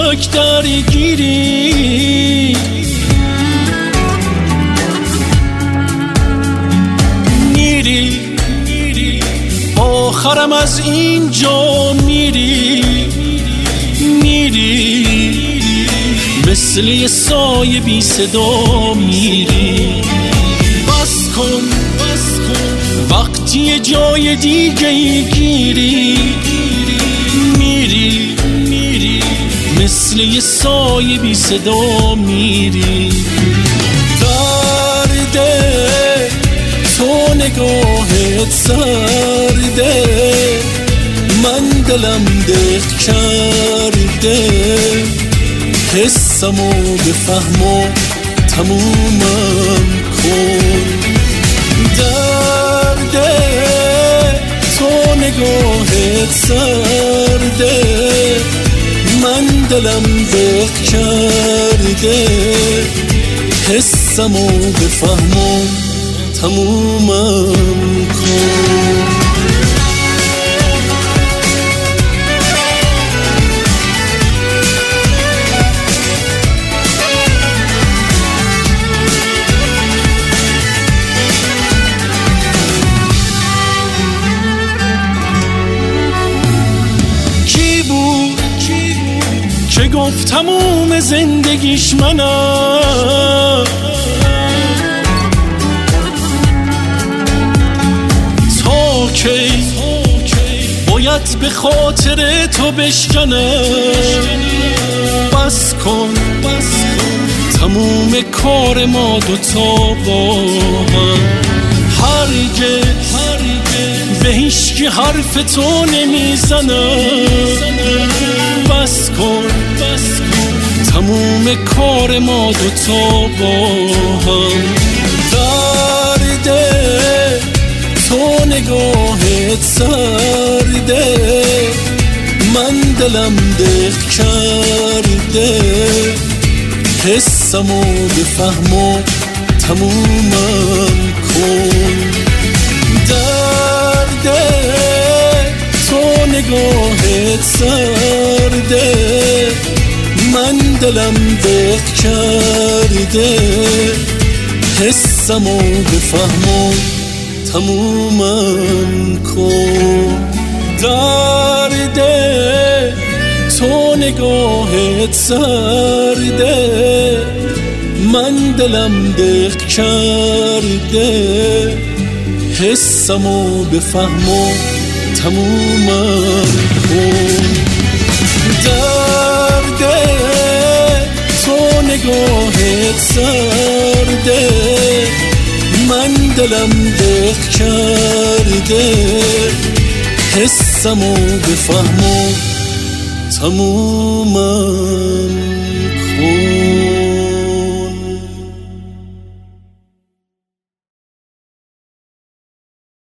فلک درگیری، میری آخرم از اینجا میری، مثل یه سایه بی صدا میری. بس کن وقتی یه جای دیگه گیری، میری مثل یه سایه بی صدا میری. درده تو نگاهت سرده، من دلم دق کرده، حسمو بفهم و تمومم کن. درده تو نگاهت سرده، من دلم دق کرده، حسمو بفهم و تمومم کن. که گفت تموم زندگیش منم، تا کی باید به خاطر تو بشکنم. بس کن تموم کار ما دوتا با هم، هرگز به هیچکی حرف تو نمیزنم. بس کن تموم کار ما دوتا با هم. درده تو نگاهت سرده، من دلم دق کرده، حسمو بفهم و تمومم کن. درده تو نگاهت سرده، من دلم دق کرده، حسمو بفهم و تمومم کن. درده تو نگاهت سرده، من دلم دق کرده، حسمو بفهم و تمومم کن. درده تو نگاهت سرده، من دلم دق کرده، حسمو بفهم و تمومم